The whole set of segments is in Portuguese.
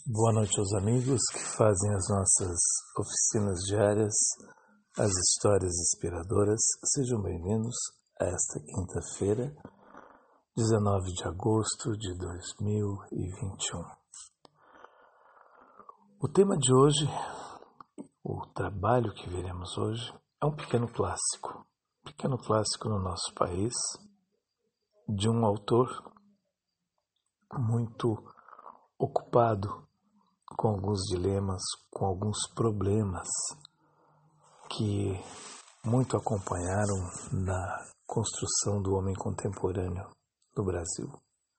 Boa noite aos amigos que fazem as nossas oficinas diárias, as histórias inspiradoras. Sejam bem-vindos a esta quinta-feira, 19 de agosto de 2021. O tema de hoje, o trabalho que veremos hoje, é um pequeno clássico no nosso país, de um autor muito ocupado com alguns dilemas, com alguns problemas que muito acompanharam na construção do homem contemporâneo no Brasil.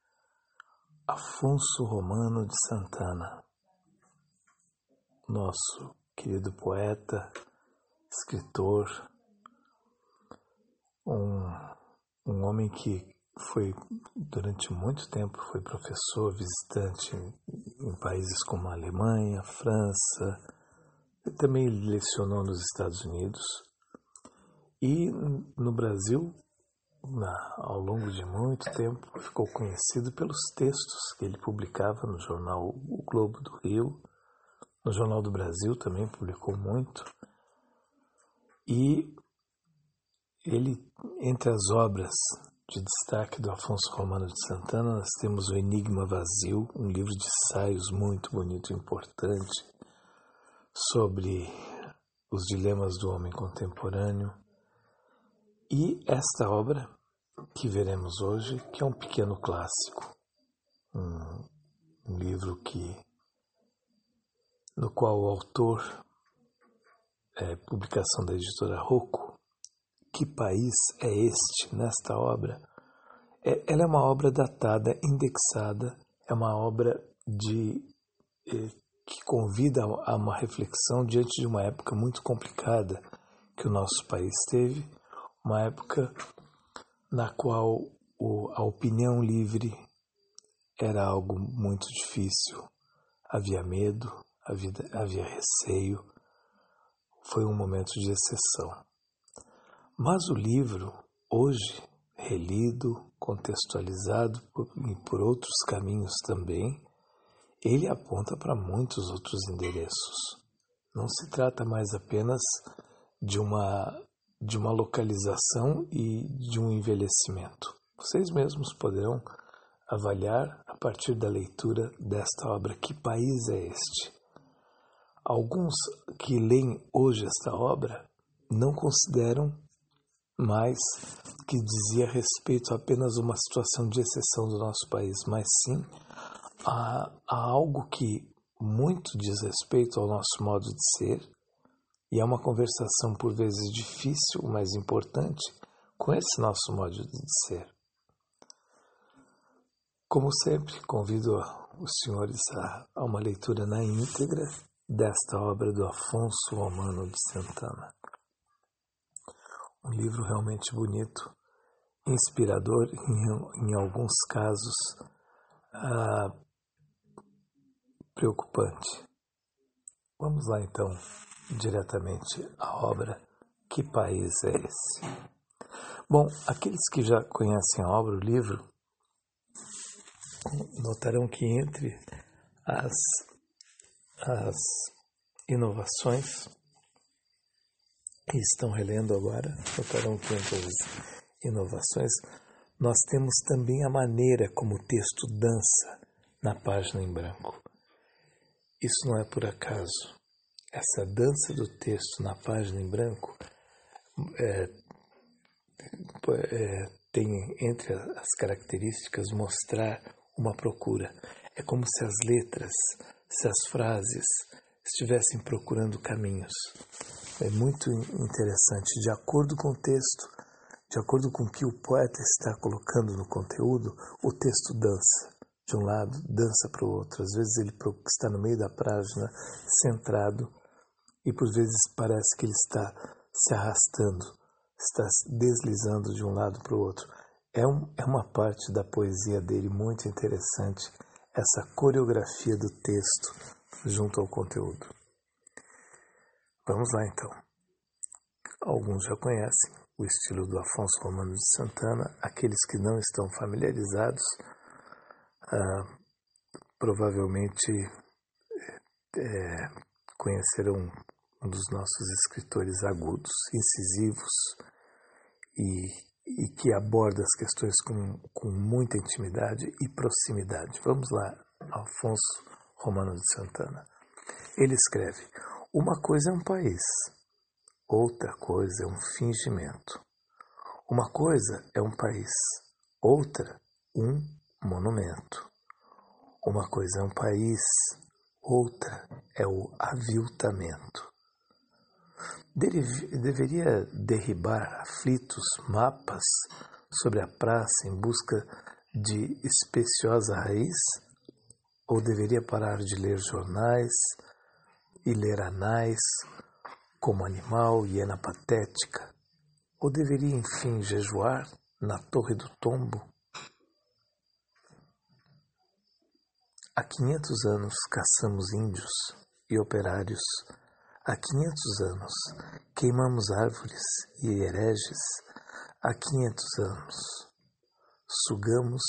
Afonso Romano de Santana, nosso querido poeta, escritor, um homem que foi, durante muito tempo, foi professor, visitante em países como a Alemanha, França, e também lecionou nos Estados Unidos. E no Brasil, ao longo de muito tempo, ficou conhecido pelos textos que ele publicava no jornal O Globo do Rio, no Jornal do Brasil também publicou muito. E ele, entre as obras de destaque do Afonso Romano de Santana, nós temos O Enigma Vazio, um livro de ensaios muito bonito e importante sobre os dilemas do homem contemporâneo. E esta obra que veremos hoje, que é um pequeno clássico, um livro no qual o autor, publicação da editora Rocco. Que país é este nesta obra? Ela é uma obra datada, indexada, é uma obra que convida a uma reflexão diante de uma época muito complicada que o nosso país teve, uma época na qual a opinião livre era algo muito difícil, havia medo, havia receio, foi um momento de exceção. Mas o livro, hoje, relido, contextualizado por outros caminhos também, ele aponta para muitos outros endereços. Não se trata mais apenas de uma localização e de um envelhecimento. Vocês mesmos poderão avaliar a partir da leitura desta obra. Que país é este? Alguns que leem hoje esta obra não consideram mais que dizia respeito a apenas uma situação de exceção do nosso país, mas sim a algo que muito diz respeito ao nosso modo de ser, e é uma conversação por vezes difícil, mas importante, com esse nosso modo de ser. Como sempre, convido os senhores a uma leitura na íntegra desta obra do Afonso Romano de Santana. Um livro realmente bonito, inspirador, em alguns casos preocupante. Vamos lá então, diretamente à obra. Que país é esse? Bom, aqueles que já conhecem a obra, o livro, notarão que entre as inovações, e estão relendo agora, notarão que entre as inovações, nós temos também a maneira como o texto dança na página em branco. Isso não é por acaso. Essa dança do texto na página em branco tem entre as características mostrar uma procura. É como se as letras, se as frases estivessem procurando caminhos. É muito interessante. De acordo com o texto, de acordo com o que o poeta está colocando no conteúdo, o texto dança. De um lado, dança para o outro. Às vezes ele está no meio da página, centrado, e por vezes parece que ele está se arrastando, está deslizando de um lado para o outro. É uma parte da poesia dele muito interessante, essa coreografia do texto junto ao conteúdo. Vamos lá então. Alguns já conhecem o estilo do Afonso Romano de Santana. Aqueles que não estão familiarizados provavelmente conhecerão um dos nossos escritores agudos, incisivos e que aborda as questões com muita intimidade e proximidade. Vamos lá, Afonso Romano de Santana. Ele escreve: uma coisa é um país, outra coisa é um fingimento. Uma coisa é um país, outra um monumento. Uma coisa é um país, outra é o aviltamento. Deveria derribar aflitos mapas sobre a praça em busca de especiosa raiz? Ou deveria parar de ler jornais e ler anais como animal hiena patética? Ou deveria, enfim, jejuar na Torre do Tombo? Há 500 anos caçamos índios e operários. Há 500 anos queimamos árvores e hereges. Há 500 anos sugamos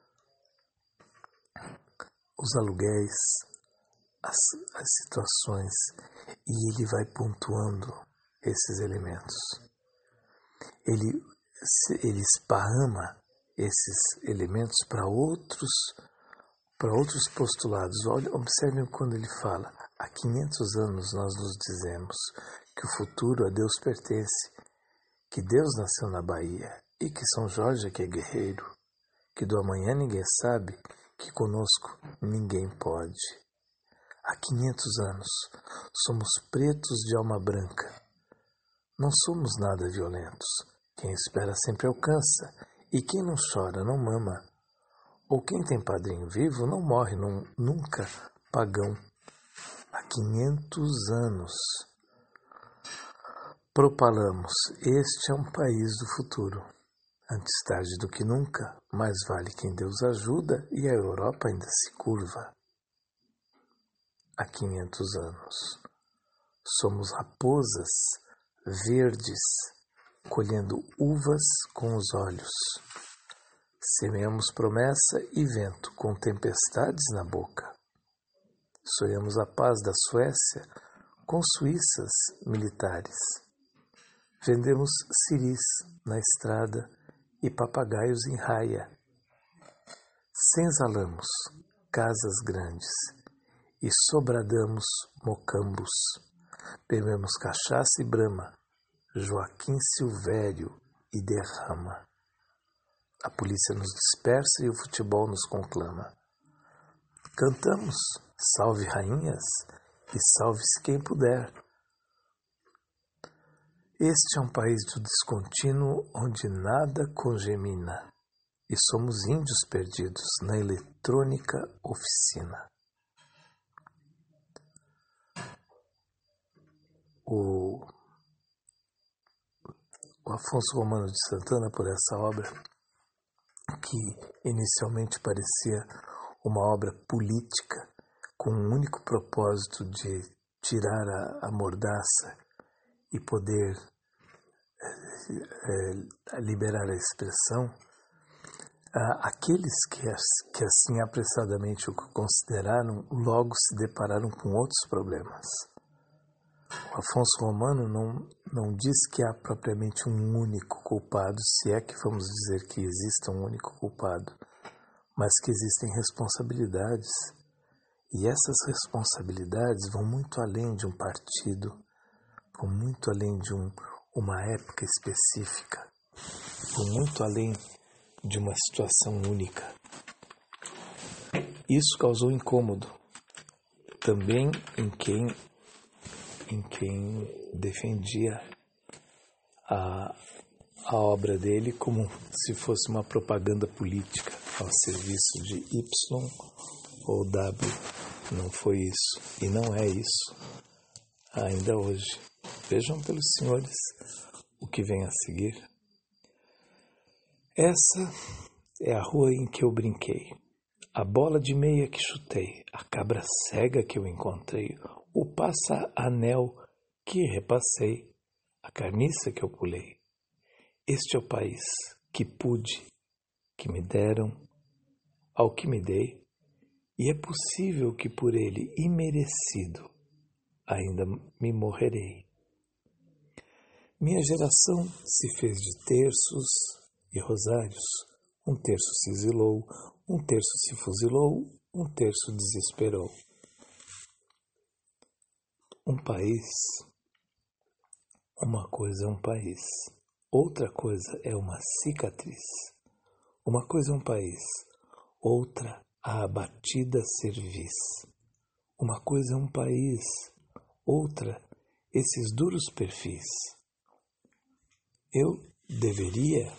os aluguéis, as situações, e ele vai pontuando esses elementos. Ele esparrama esses elementos para outros postulados. Olha, observem quando ele fala: há 500 anos nós nos dizemos que o futuro a Deus pertence, que Deus nasceu na Bahia e que São Jorge é que é guerreiro, que do amanhã ninguém sabe, que conosco ninguém pode. Há 500 anos somos pretos de alma branca. Não somos nada violentos. Quem espera sempre alcança, e quem não chora não mama. Ou quem tem padrinho vivo não morre nunca pagão. Há 500 anos propalamos: este é um país do futuro. Antes tarde do que nunca, mais vale quem Deus ajuda, e a Europa ainda se curva. Há 500 anos somos raposas verdes, colhendo uvas com os olhos. Semeamos promessa e vento com tempestades na boca. Sonhamos a paz da Suécia com suíças militares. Vendemos ciris na estrada e papagaios em raia. Senzalamos casas grandes e sobradamos mocambos. Bebemos cachaça e brama, Joaquim Silvério e derrama. A polícia nos dispersa e o futebol nos conclama. Cantamos salve rainhas e salve-se quem puder. Este é um país do descontínuo onde nada congemina, e somos índios perdidos na eletrônica oficina. O Afonso Romano de Santana, por essa obra, que inicialmente parecia uma obra política, com um único propósito de tirar a mordaça e poder liberar a expressão, aqueles que assim apressadamente o consideraram, logo se depararam com outros problemas. O Afonso Romano não diz que há propriamente um único culpado, se é que vamos dizer que exista um único culpado, mas que existem responsabilidades, e essas responsabilidades vão muito além de um partido, vão muito além de uma época específica, vão muito além de uma situação única. Isso causou incômodo também em quem defendia a obra dele como se fosse uma propaganda política ao serviço de Y ou W. Não foi isso e não é isso ainda hoje. Vejam pelos senhores o que vem a seguir. Essa é a rua em que eu brinquei, a bola de meia que chutei, a cabra cega que eu encontrei, o passa-anel que repassei, a carniça que eu pulei. Este é o país que pude, que me deram, ao que me dei, e é possível que por ele, imerecido, ainda me morrerei. Minha geração se fez de terços e rosários. Um terço se exilou, um terço se fuzilou, um terço desesperou. Um país, uma coisa é um país, outra coisa é uma cicatriz. Uma coisa é um país, outra a abatida cerviz. Uma coisa é um país, outra esses duros perfis. Eu deveria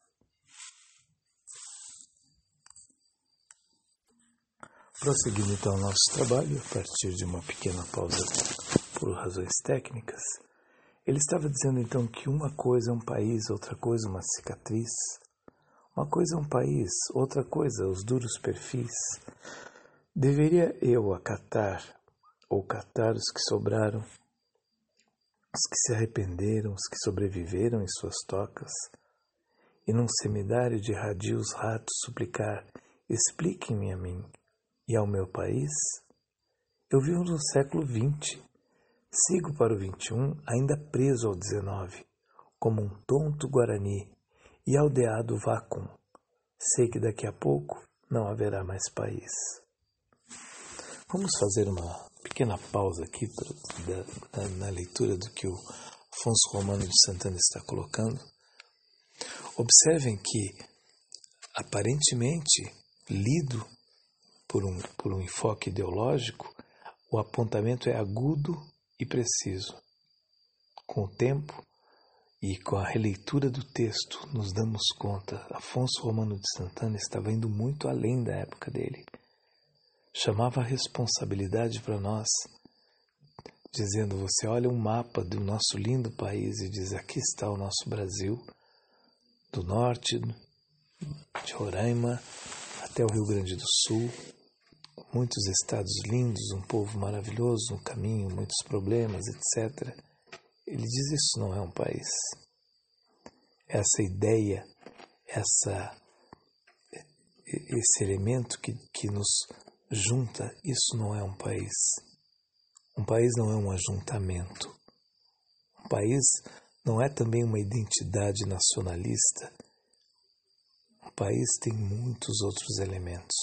prosseguindo então o nosso trabalho a partir de uma pequena pausa por razões técnicas. Ele estava dizendo então que uma coisa é um país, outra coisa uma cicatriz. Uma coisa é um país, outra coisa os duros perfis. Deveria eu acatar ou catar os que sobraram, os que se arrependeram, os que sobreviveram em suas tocas, e num seminário de radios ratos suplicar, expliquem-me a mim e ao meu país? Eu vivo no século XX, sigo para o XXI ainda preso ao XIX, como um tonto guarani e aldeado vácuo. Sei que daqui a pouco não haverá mais país. Vamos fazer uma pequena pausa aqui na leitura do que o Afonso Romano de Santana está colocando. Observem que, aparentemente, lido por um enfoque ideológico, o apontamento é agudo e preciso. Com o tempo e com a releitura do texto, nos damos conta, Afonso Romano de Santana estava indo muito além da época dele. Chamava a responsabilidade para nós, dizendo, você olha um mapa do nosso lindo país e diz, aqui está o nosso Brasil, do norte, de Roraima até o Rio Grande do Sul, muitos estados lindos, um povo maravilhoso no caminho, muitos problemas, etc. Ele diz, isso não é um país. Essa ideia, esse elemento que nos junta, isso não é um país. Um país não é um ajuntamento. Um país não é também uma identidade nacionalista. Um país tem muitos outros elementos.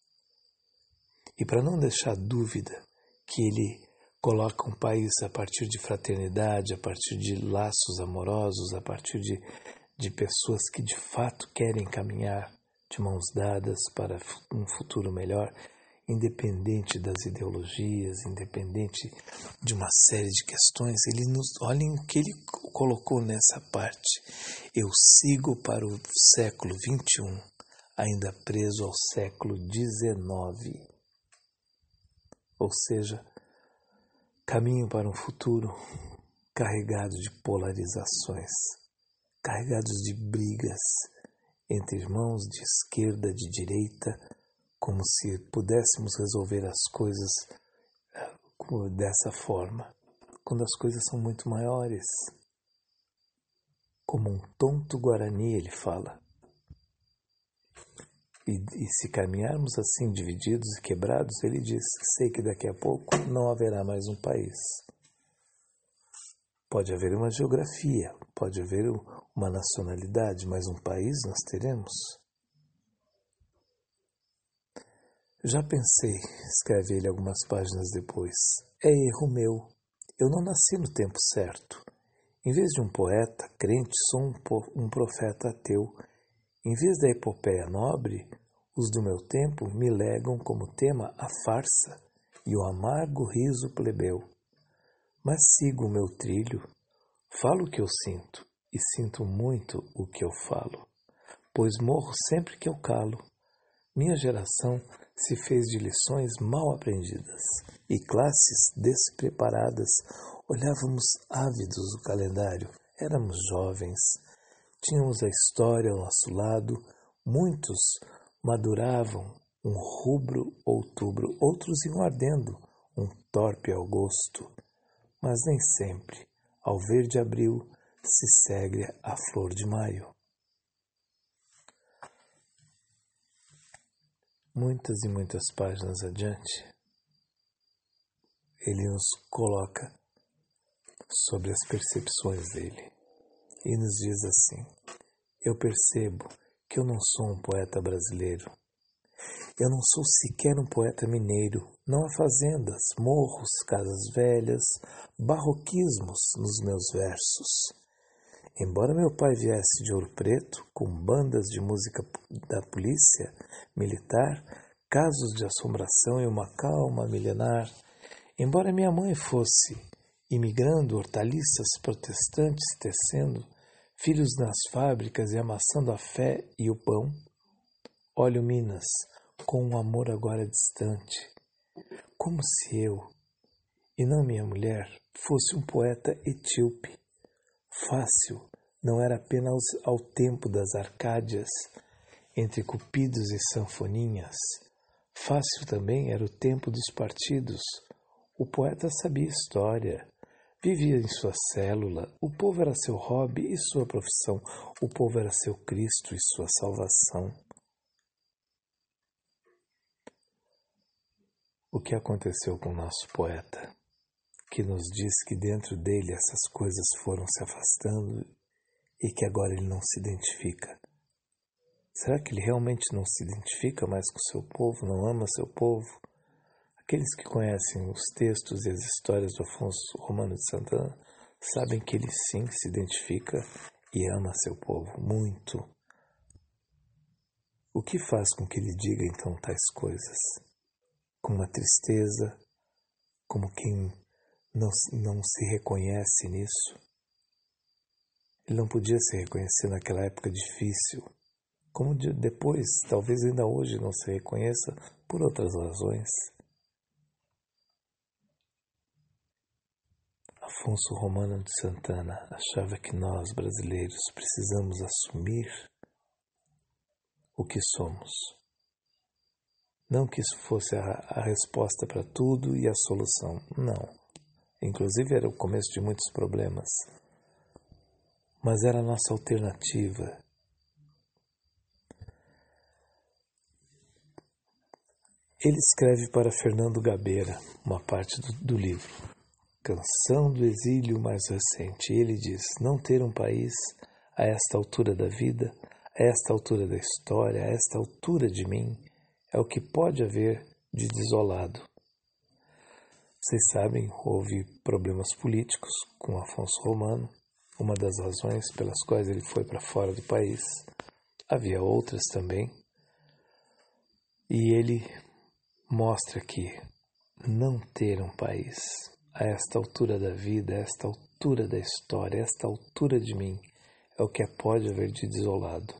E para não deixar dúvida que ele coloca um país a partir de fraternidade, a partir de laços amorosos, a partir de pessoas que de fato querem caminhar de mãos dadas para um futuro melhor, independente das ideologias, independente de uma série de questões, olhem o que ele colocou nessa parte. Eu sigo para o século XXI, ainda preso ao século XIX. Ou seja, caminho para um futuro carregado de polarizações, carregados de brigas entre irmãos de esquerda, de direita, como se pudéssemos resolver as coisas dessa forma, quando as coisas são muito maiores. Como um tonto guarani, ele fala. E se caminharmos assim, divididos e quebrados, ele diz, sei que daqui a pouco não haverá mais um país. Pode haver uma geografia, pode haver uma nacionalidade, mas um país nós teremos. Já pensei, escreve ele algumas páginas depois, é erro meu. Eu não nasci no tempo certo. Em vez de um poeta crente, sou um profeta ateu. Em vez da epopeia nobre, os do meu tempo me legam como tema a farsa e o amargo riso plebeu. Mas sigo o meu trilho, falo o que eu sinto e sinto muito o que eu falo, pois morro sempre que eu calo. Minha geração se fez de lições mal aprendidas e classes despreparadas. Olhávamos ávidos o calendário, éramos jovens, tínhamos a história ao nosso lado, muitos maduravam um rubro outubro, outros iam ardendo um torpe agosto, mas nem sempre, ao verde abril, se segra a flor de maio. muitas e muitas páginas adiante, ele nos coloca sobre as percepções dele e nos diz assim: eu percebo que eu não sou um poeta brasileiro. Eu não sou sequer um poeta mineiro. Não há fazendas, morros, casas velhas, barroquismos nos meus versos. Embora meu pai viesse de Ouro Preto, com bandas de música da polícia militar, casos de assombração e uma calma milenar, embora minha mãe fosse imigrando, hortaliças protestantes tecendo, filhos nas fábricas e amassando a fé e o pão, olho Minas com um amor agora distante, como se eu, e não minha mulher, fosse um poeta etíope. Fácil não era apenas ao tempo das Arcádias, entre cupidos e sanfoninhas. Fácil também era o tempo dos partidos. O poeta sabia história, vivia em sua célula, o povo era seu hobby e sua profissão, o povo era seu Cristo e sua salvação. O que aconteceu com o nosso poeta, que nos diz que dentro dele essas coisas foram se afastando e que agora ele não se identifica? Será que ele realmente não se identifica mais com o seu povo, não ama seu povo? Aqueles que conhecem os textos e as histórias do Afonso Romano de Santana sabem que ele sim se identifica e ama seu povo muito. O que faz com que ele diga então tais coisas? Com uma tristeza, como quem não se reconhece nisso. Ele não podia se reconhecer naquela época difícil, como depois, talvez ainda hoje não se reconheça por outras razões. Afonso Romano de Santana achava que nós, brasileiros, precisamos assumir o que somos. Não que isso fosse a resposta para tudo e a solução, não. Inclusive era o começo de muitos problemas. Mas era a nossa alternativa. Ele escreve para Fernando Gabeira, uma parte do livro, Canção do Exílio mais recente. E ele diz: não ter um país a esta altura da vida, a esta altura da história, a esta altura de mim, é o que pode haver de desolado. Vocês sabem, houve problemas políticos com Afonso Romano, uma das razões pelas quais ele foi para fora do país. Havia outras também. E ele mostra que não ter um país a esta altura da vida, a esta altura da história, a esta altura de mim, é o que pode haver de desolado.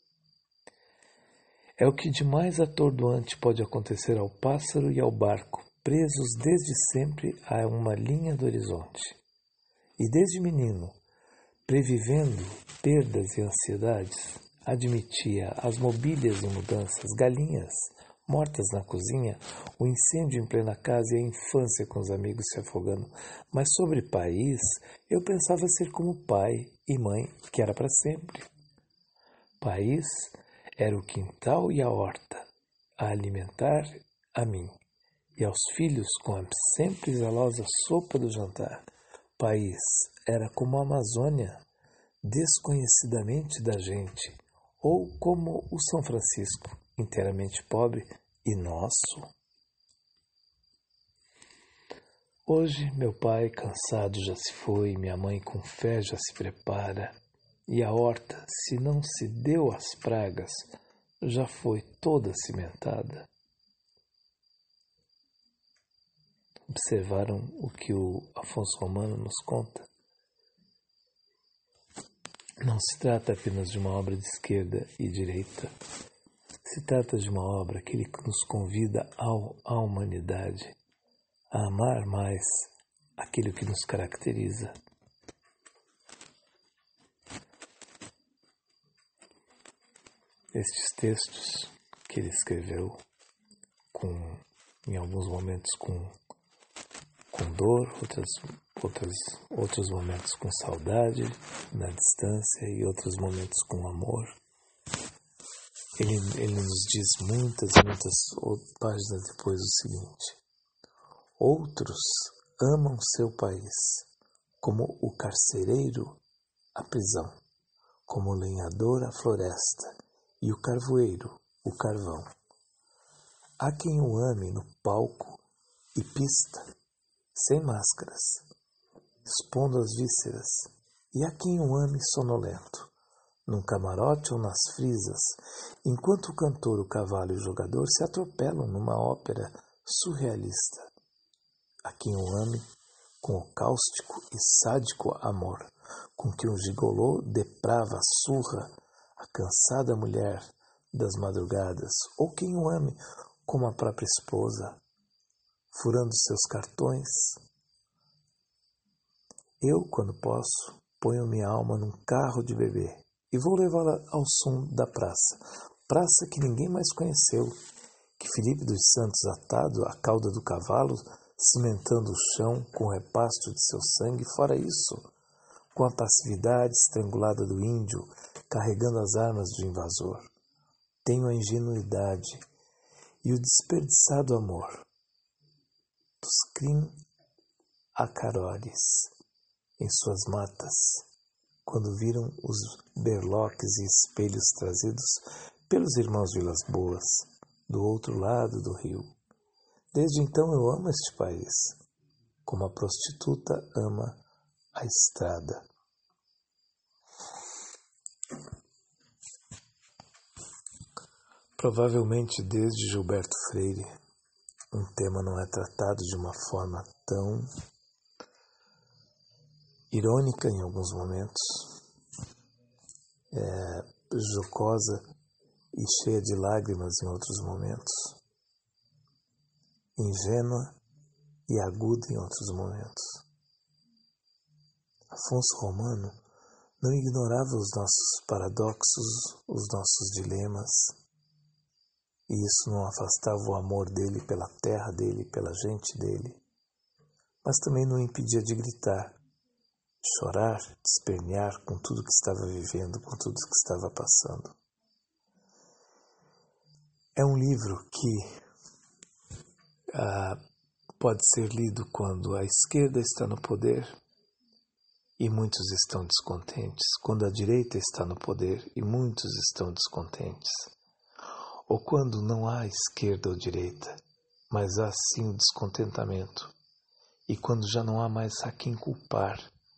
É o que de mais atordoante pode acontecer ao pássaro e ao barco, presos desde sempre a uma linha do horizonte. E desde menino, previvendo perdas e ansiedades, admitia as mobílias e mudanças, galinhas mortas na cozinha, o incêndio em plena casa e a infância com os amigos se afogando. Mas sobre país, eu pensava ser como pai e mãe, que era para sempre. País era o quintal e a horta, a alimentar a mim e aos filhos com a sempre zelosa sopa do jantar. País era como a Amazônia, desconhecidamente da gente, ou como o São Francisco, inteiramente pobre e nosso. Hoje meu pai cansado já se foi, minha mãe com fé já se prepara, e a horta, se não se deu às pragas, já foi toda cimentada. Observaram o que o Afonso Romano nos conta? Não se trata apenas de uma obra de esquerda e direita. Se trata de uma obra que ele nos convida à humanidade, a amar mais aquilo que nos caracteriza. Estes textos que ele escreveu, em alguns momentos com dor, outros momentos com saudade, na distância, e outros momentos com amor. ele nos diz muitas e muitas páginas depois o seguinte: outros amam seu país, como o carcereiro a prisão, como o lenhador a floresta e o carvoeiro o carvão. Há quem o ame no palco e pista, sem máscaras, expondo as vísceras, e há quem o ame sonolento, num camarote ou nas frisas, enquanto o cantor, o cavalo e o jogador se atropelam numa ópera surrealista. Há quem o ame com o cáustico e sádico amor, com que um gigolô deprava, surra a cansada mulher das madrugadas, ou quem o ame como a própria esposa, furando seus cartões. Eu, quando posso, ponho minha alma num carro de bebê e vou levá-la ao som da praça que ninguém mais conheceu, que Felipe dos Santos, atado à cauda do cavalo, cimentando o chão com o repasto de seu sangue, fora isso, com a passividade estrangulada do índio, carregando as armas do invasor. Tenho a ingenuidade e o desperdiçado amor dos Crim-Acarores em suas matas, quando viram os berloques e espelhos trazidos pelos irmãos Vilas Boas, do outro lado do rio. Desde então eu amo este país, como a prostituta ama a estrada. Provavelmente desde Gilberto Freire, um tema não é tratado de uma forma tão irônica em alguns momentos, jocosa e cheia de lágrimas em outros momentos, ingênua e aguda em outros momentos. Afonso Romano não ignorava os nossos paradoxos, os nossos dilemas, e isso não afastava o amor dele pela terra dele, pela gente dele, mas também não impedia de gritar, de chorar, de espernear com tudo que estava vivendo, com tudo que estava passando. É um livro que pode ser lido quando a esquerda está no poder e muitos estão descontentes, quando a direita está no poder e muitos estão descontentes, ou quando não há esquerda ou direita, mas há sim o descontentamento, e quando já não há mais a quem culpar.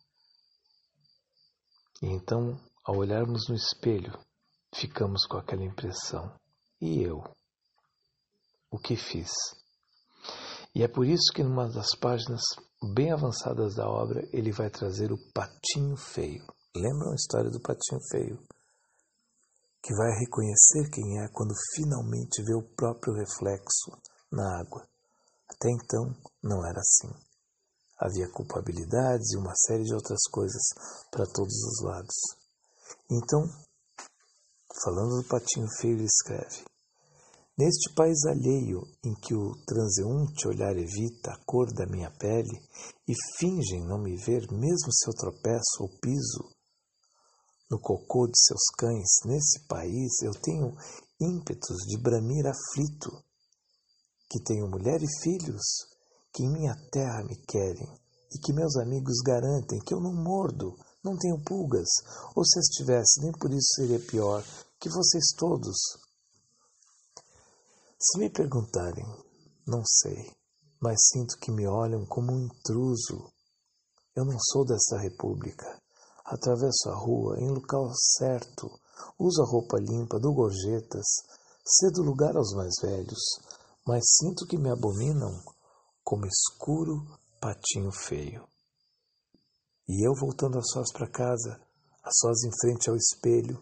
E então, ao olharmos no espelho, ficamos com aquela impressão: e eu? O que fiz? E é por isso que numa das páginas bem avançadas da obra ele vai trazer o patinho feio. Lembram a história do patinho feio? Que vai reconhecer quem é quando finalmente vê o próprio reflexo na água. Até então não era assim. Havia culpabilidades e uma série de outras coisas para todos os lados. Então, falando do patinho feio, ele escreve: neste país alheio em que o transeunte olhar evita a cor da minha pele e fingem não me ver mesmo se eu tropeço ou piso no cocô de seus cães, nesse país eu tenho ímpetos de bramir aflito, que tenho mulher e filhos que em minha terra me querem e que meus amigos garantem que eu não mordo, não tenho pulgas, ou se as tivesse, nem por isso seria pior que vocês todos. Se me perguntarem, não sei, mas sinto que me olham como um intruso. Eu não sou dessa república. Atravesso a rua em local certo, uso a roupa limpa, dou gorjetas, cedo lugar aos mais velhos, mas sinto que me abominam como escuro patinho feio. E eu voltando a sós para casa, a sós em frente ao espelho,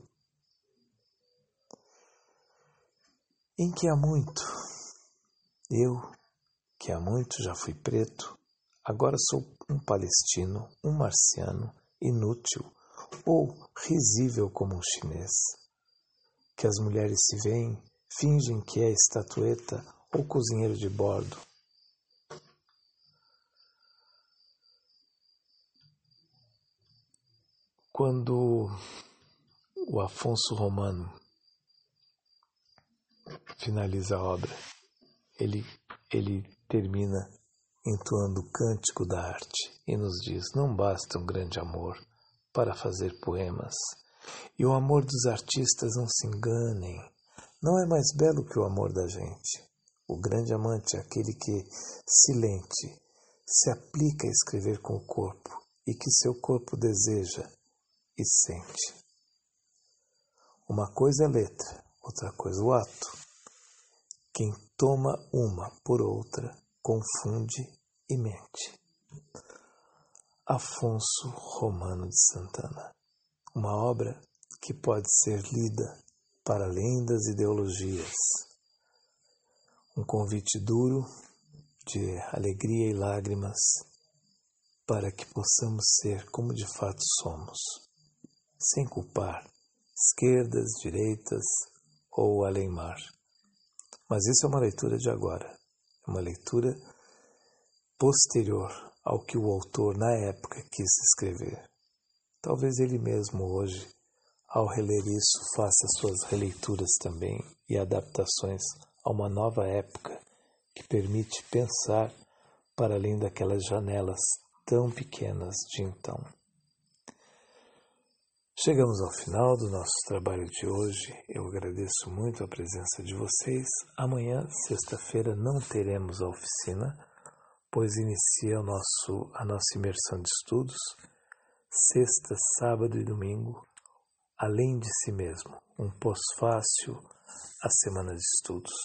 em que há muito, eu, que há muito já fui preto, agora sou um palestino, um marciano, inútil ou risível como um chinês. Que as mulheres se veem, fingem que é estatueta ou cozinheiro de bordo. Quando o Afonso Romano finaliza a obra. Ele termina entoando o cântico da arte e nos diz: não basta um grande amor para fazer poemas. E o amor dos artistas, não se enganem, não é mais belo que o amor da gente. O grande amante é aquele que, silente, se aplica a escrever com o corpo e que seu corpo deseja e sente. Uma coisa é letra, outra coisa o ato. Quem toma uma por outra confunde e mente. Afonso Romano de Santana. Uma obra que pode ser lida para além das ideologias. Um convite duro de alegria e lágrimas para que possamos ser como de fato somos, sem culpar esquerdas, direitas ou além-mar. Mas isso é uma leitura de agora, é uma leitura posterior ao que o autor na época quis escrever. Talvez ele mesmo hoje, ao reler isso, faça suas releituras também e adaptações a uma nova época que permite pensar para além daquelas janelas tão pequenas de então. Chegamos ao final do nosso trabalho de hoje. Eu agradeço muito a presença de vocês. Amanhã, sexta-feira, não teremos a oficina, pois inicia a nossa imersão de estudos, sexta, sábado e domingo, além de si mesmo, um pós-fácil à semana de estudos.